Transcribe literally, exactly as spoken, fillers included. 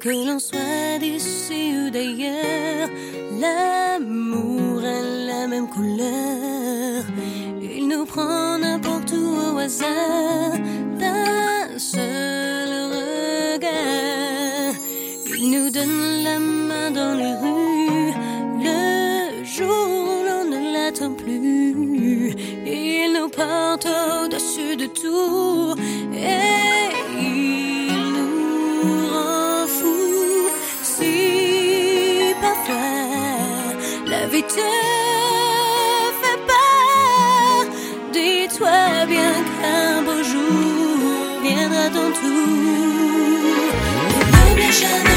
Que l'on soit d'ici ou d'ailleurs, l'amour a la même couleur. Il nous prend n'importe où au hasard d'un seul regard. Il nous donne la main dans les rues le jour où l'on ne l'attend plus. Il nous porte au-dessus de tout et il nous rend fous. Si parfois la vie te fait peur, dis-toi bien qu'un beau jour viendra ton tour. N'oublie jamais